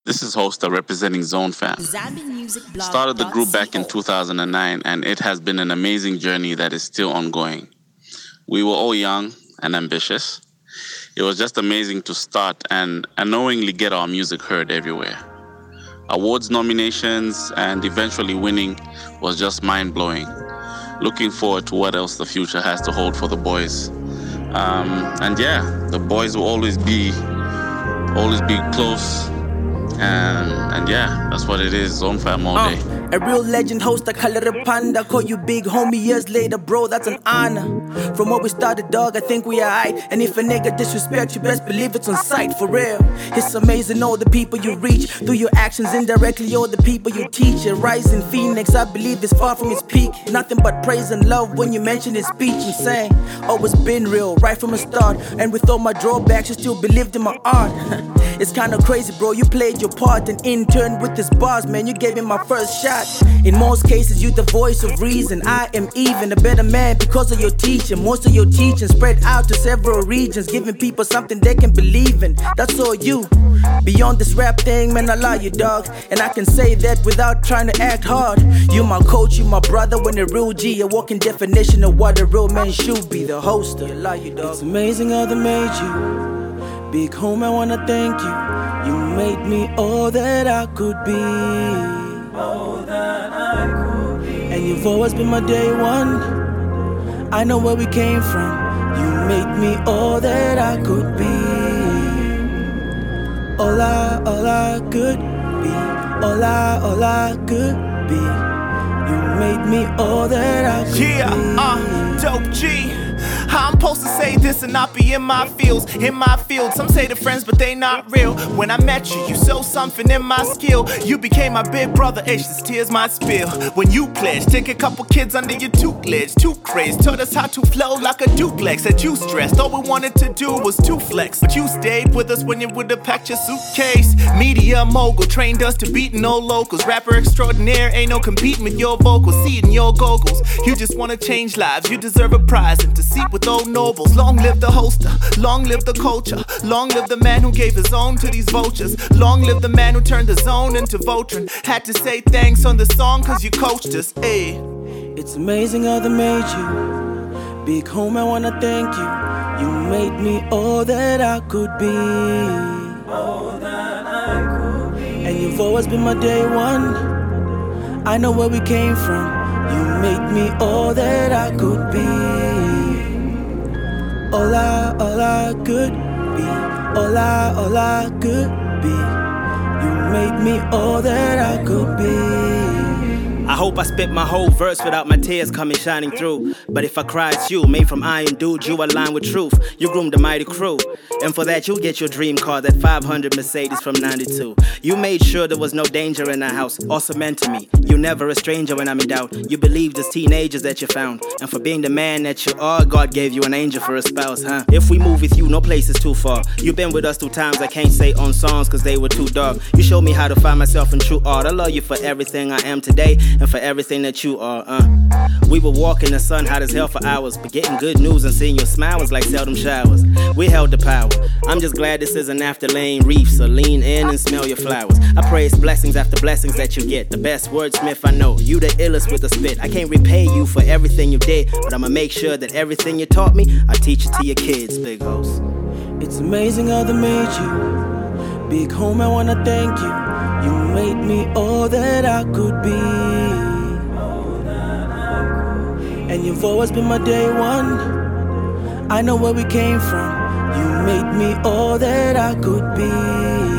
This is Hosta representing Zone Fam. Started the group back in 2009, and it has been an amazing journey that is still ongoing. We were all young and ambitious. It was just amazing to start and unknowingly get our music heard everywhere. Awards nominations and eventually winning was just mind-blowing. Looking forward to what else the future has to hold for the boys. And yeah, the boys will always be close. And yeah, that's what it is. Zone Fam all day. A real legend host, I call it a panda. Call you big homie years later, bro, that's an honor. From where we started, dog, I think we alright. And if a nigga disrespect, you best believe it's on sight, for real. It's amazing all the people you reach through your actions indirectly, all the people you teach. A rising phoenix, I believe it's far from its peak. Nothing but praise and love when you mention his speech. And saying, oh, it's been real right from the start. And with all my drawbacks, you still believed in my art. It's kinda crazy, bro, you played your part. And in turn with this bars, man, you gave me my first shot. In most cases, you the voice of reason. I am even a better man because of your teaching. Most of your teaching spread out to several regions, giving people something they can believe in. That's all you. Beyond this rap thing, man, I love you, dog. And I can say that without trying to act hard. You my coach, you my brother, when a real G, a walking definition of what a real man should be. The host, I love you, dog. It's amazing how they made you. Big home, I wanna thank you. You made me all that I could be. And you've always been my day one. I know where we came from. You made me all that I could be. All I could be. All I could be. You made me all that I could be. Dope G. I'm supposed to say this and not be in my field. Some say they're friends, but they not real. When I met you, you saw something in my skill. You became my big brother, this tears might spill. When you pledged, take a couple kids under your tutelage. Too crazed, taught us how to flow like a duplex. Said you stressed, all we wanted to do was to flex. But you stayed with us when you would've packed your suitcase. Media mogul, trained us to beat no locals. Rapper extraordinaire, ain't no competing with your vocals. See it in your goggles. You just wanna change lives, you deserve a prize. And to seat with old nobles. Long live the hoster, long live the culture. Long live the man who gave his own to these vultures. Long live the man who turned the zone into Voltron. Had to say thanks on the song cause you coached us, ayy. It's amazing how they made you. Big home, I wanna thank you. You made me all that I could be. And you've always been my day one. I know where we came from. You made me all that I could be. All I could be. All I could be. You made me all that I could be. I hope I spit my whole verse without my tears coming shining through. But if I cry, it's you, made from iron, dude, you align with truth. You groomed a mighty crew. And for that, you'll get your dream car, that 500 Mercedes from 92. You made sure there was no danger in our house, or cement to me. You're never a stranger when I'm in doubt. You believed as teenagers that you found. And for being the man that you are, God gave you an angel for a spouse, huh? If we move with you, no place is too far. You've been with us through times I can't say on songs cause they were too dark. You showed me how to find myself in true art. I love you for everything I am today and for everything that you are, We would walk in the sun hot as hell for hours, but getting good news and seeing your smile was like seldom showers. We held the power. I'm just glad this isn't after Lane Reef, so lean in and smell your flowers. I praise blessings after blessings that you get. The best wordsmith I know, you the illest with a spit. I can't repay you for everything you did, but I'ma make sure that everything you taught me, I teach it to your kids, big host. It's amazing how they made you. Big home, I wanna thank you. You made me all that I could be. And you've always been my day one. I know where we came from. You made me all that I could be.